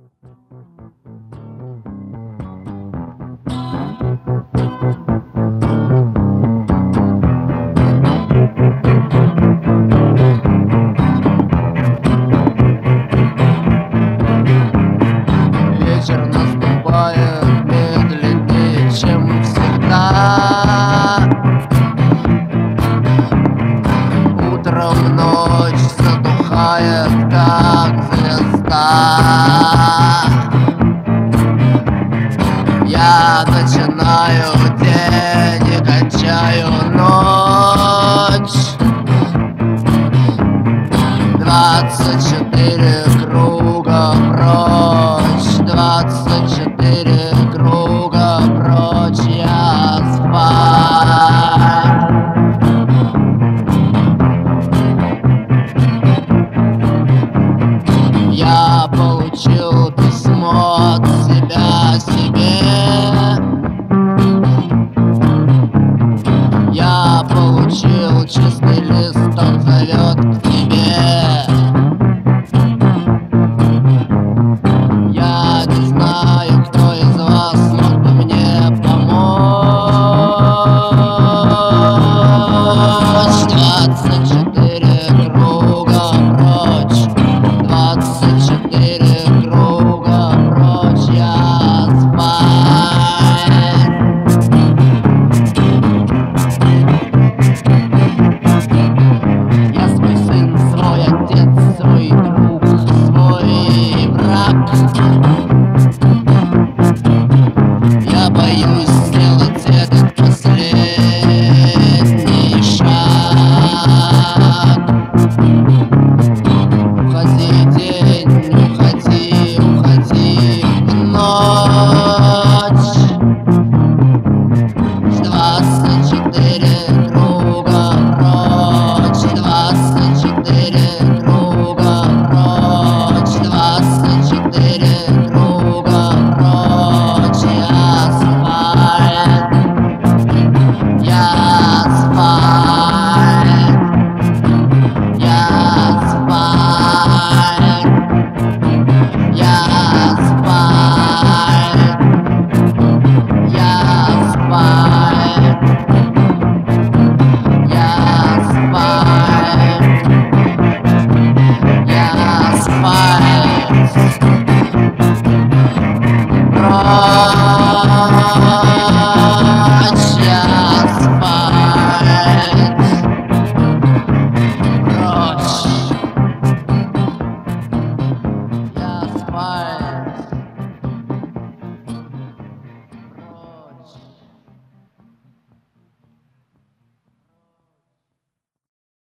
Вечер наступает медленнее, чем всегда. Утром ночь затухает, как звезда. Я начинаю день и кончаю ночь. 24 круга прочь, 24 круга прочь, я спать. Я получил письмо от себя себе. Я получил чистый лист, он зовет к тебе. Я не знаю, кто из вас мог бы мне помочь. 24 круга прочь, 24 круга прочь, я спать. Я свой сын, свой отец, свой друг, свой враг.